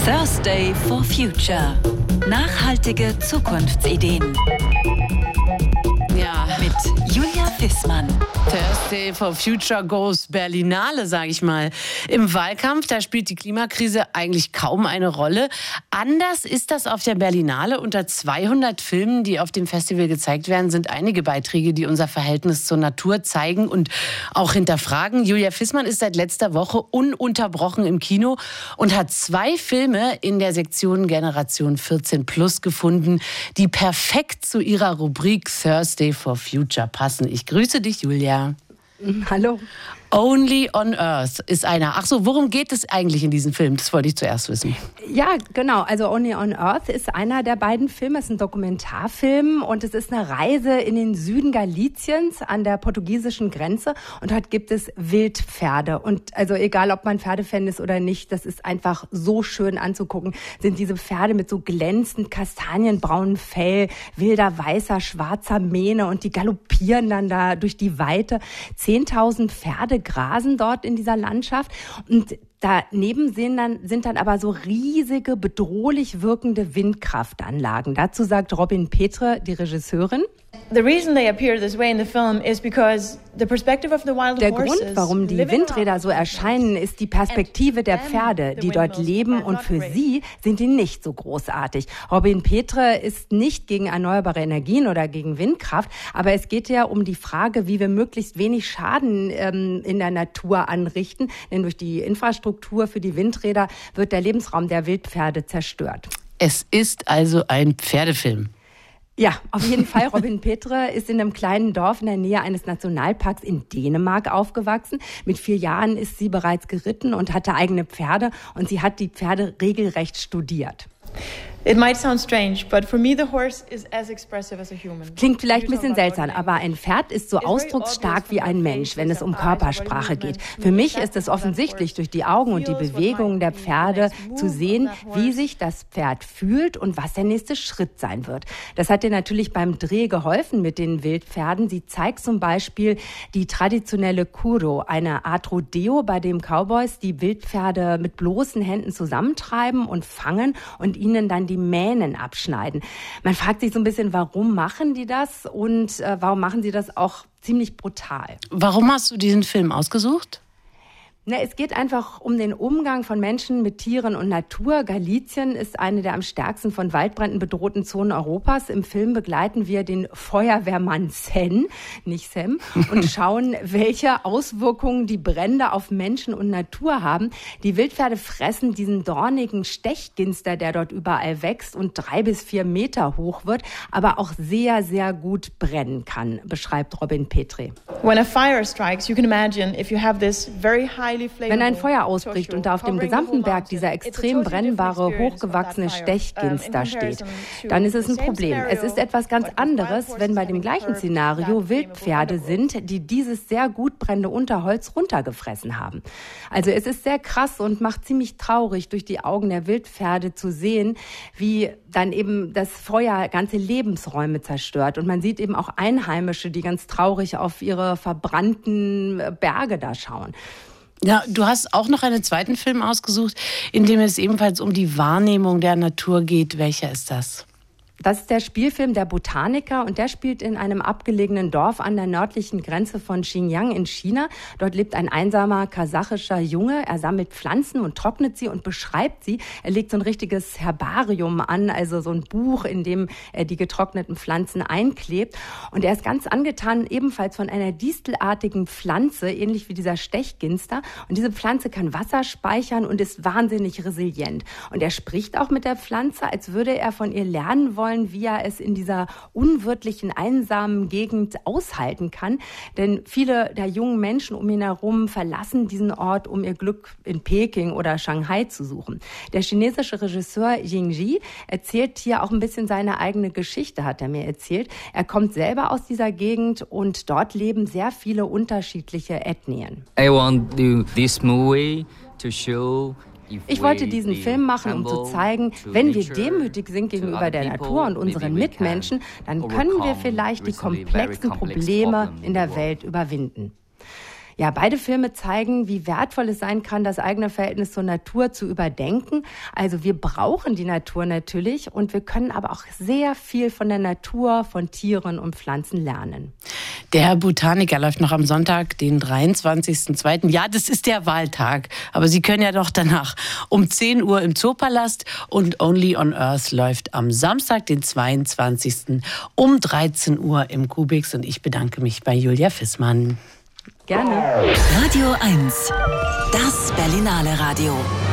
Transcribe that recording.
Thursday for Future. Nachhaltige Zukunftsideen. Ja, Mit Julia Fissmann. Thursday for Future goes Berlinale, sage ich mal. Im Wahlkampf, da spielt die Klimakrise eigentlich kaum eine Rolle. Anders ist das auf der Berlinale. Unter 200 Filmen, die auf dem Festival gezeigt werden, sind einige Beiträge, die unser Verhältnis zur Natur zeigen und auch hinterfragen. Julia Fissmann ist seit letzter Woche ununterbrochen im Kino und hat 2 Filme in der Sektion Generation 14 Plus gefunden, die perfekt zu ihrer Rubrik Thursday for Future passen. Ich grüße dich, Julia. Hallo. Only on Earth ist einer. Ach so, worum geht es eigentlich in diesem Film? Das wollte ich zuerst wissen. Ja, genau. Also Only on Earth ist einer der beiden Filme. Es ist ein Dokumentarfilm und es ist eine Reise in den Süden Galiciens an der portugiesischen Grenze. Und dort gibt es Wildpferde. Und also egal, ob man Pferdefan ist oder nicht, das ist einfach so schön anzugucken. Sind diese Pferde mit so glänzend kastanienbraunem Fell, wilder, weißer, schwarzer Mähne und die galoppieren dann da durch die Weite. 10.000 Pferde grasen dort in dieser Landschaft und daneben sind dann aber so riesige, bedrohlich wirkende Windkraftanlagen. Dazu sagt Robin Petre, die Regisseurin. The reason they appear this way in the film is because the perspective of the wild horses. Der Grund, warum die Windräder so erscheinen, ist die Perspektive der Pferde, die dort leben, und für sie sind die nicht so großartig. Robin Petre ist nicht gegen erneuerbare Energien oder gegen Windkraft, aber es geht ja um die Frage, wie wir möglichst wenig Schaden in der Natur anrichten, denn durch die Infrastruktur für die Windräder wird der Lebensraum der Wildpferde zerstört. Es ist also ein Pferdefilm. Ja, auf jeden Fall. Robin Petre ist in einem kleinen Dorf in der Nähe eines Nationalparks in Dänemark aufgewachsen. Mit 4 Jahren ist sie bereits geritten und hatte eigene Pferde. Und sie hat die Pferde regelrecht studiert. It might sound strange, but for me the horse is as expressive as a human. Klingt vielleicht ein bisschen seltsam, aber ein Pferd ist so ausdrucksstark wie ein Mensch, wenn es um Körpersprache geht. Für mich ist es offensichtlich, durch die Augen und die Bewegungen der Pferde zu sehen, wie sich das Pferd fühlt und was der nächste Schritt sein wird. Das hat ihr natürlich beim Dreh geholfen mit den Wildpferden. Sie zeigt zum Beispiel die traditionelle Kuro, eine Art Rodeo, bei dem Cowboys die Wildpferde mit bloßen Händen zusammentreiben und fangen und ihnen dann die Mähnen abschneiden. Man fragt sich so ein bisschen, warum machen die das und warum machen sie das auch ziemlich brutal? Warum hast du diesen Film ausgesucht? Es geht einfach um den Umgang von Menschen mit Tieren und Natur. Galicien ist eine der am stärksten von Waldbränden bedrohten Zonen Europas. Im Film begleiten wir den Feuerwehrmann Sen, nicht Sam, und schauen, welche Auswirkungen die Brände auf Menschen und Natur haben. Die Wildpferde fressen diesen dornigen Stechginster, der dort überall wächst und 3 bis 4 Meter hoch wird, aber auch sehr, sehr gut brennen kann, beschreibt Robin Petre. When a fire strikes, you can imagine if you have this very high. Wenn ein Feuer ausbricht und da auf dem gesamten Berg dieser extrem brennbare, hochgewachsene Stechginster steht, dann ist es ein Problem. Es ist etwas ganz anderes, wenn bei dem gleichen Szenario Wildpferde sind, die dieses sehr gut brennende Unterholz runtergefressen haben. Also es ist sehr krass und macht ziemlich traurig, durch die Augen der Wildpferde zu sehen, wie dann eben das Feuer ganze Lebensräume zerstört. Und man sieht eben auch Einheimische, die ganz traurig auf ihre verbrannten Berge da schauen. Ja, du hast auch noch einen zweiten Film ausgesucht, in dem es ebenfalls um die Wahrnehmung der Natur geht. Welcher ist das? Das ist der Spielfilm Der Botaniker und der spielt in einem abgelegenen Dorf an der nördlichen Grenze von Xinjiang in China. Dort lebt ein einsamer kasachischer Junge. Er sammelt Pflanzen und trocknet sie und beschreibt sie. Er legt so ein richtiges Herbarium an, also so ein Buch, in dem er die getrockneten Pflanzen einklebt. Und er ist ganz angetan ebenfalls von einer distelartigen Pflanze, ähnlich wie dieser Stechginster. Und diese Pflanze kann Wasser speichern und ist wahnsinnig resilient. Und er spricht auch mit der Pflanze, als würde er von ihr lernen wollen, wie er es in dieser unwirtlichen, einsamen Gegend aushalten kann. Denn viele der jungen Menschen um ihn herum verlassen diesen Ort, um ihr Glück in Peking oder Shanghai zu suchen. Der chinesische Regisseur Ying Ji erzählt hier auch ein bisschen seine eigene Geschichte, hat er mir erzählt. Er kommt selber aus dieser Gegend und dort leben sehr viele unterschiedliche Ethnien. I want this movie to show. Ich wollte diesen Film machen, um zu zeigen, wenn wir demütig sind gegenüber der Natur und unseren Mitmenschen, dann können wir vielleicht die komplexen Probleme in der Welt überwinden. Ja, beide Filme zeigen, wie wertvoll es sein kann, das eigene Verhältnis zur Natur zu überdenken. Also wir brauchen die Natur natürlich und wir können aber auch sehr viel von der Natur, von Tieren und Pflanzen lernen. Der Botaniker läuft noch am Sonntag, den 23.02. Ja, das ist der Wahltag. Aber Sie können ja doch danach um 10 Uhr im Zoopalast und Only on Earth läuft am Samstag, den 22. um 13 Uhr im Kubix. Und ich bedanke mich bei Julia Fissmann. Gerne. Radio 1, das Berlinale Radio.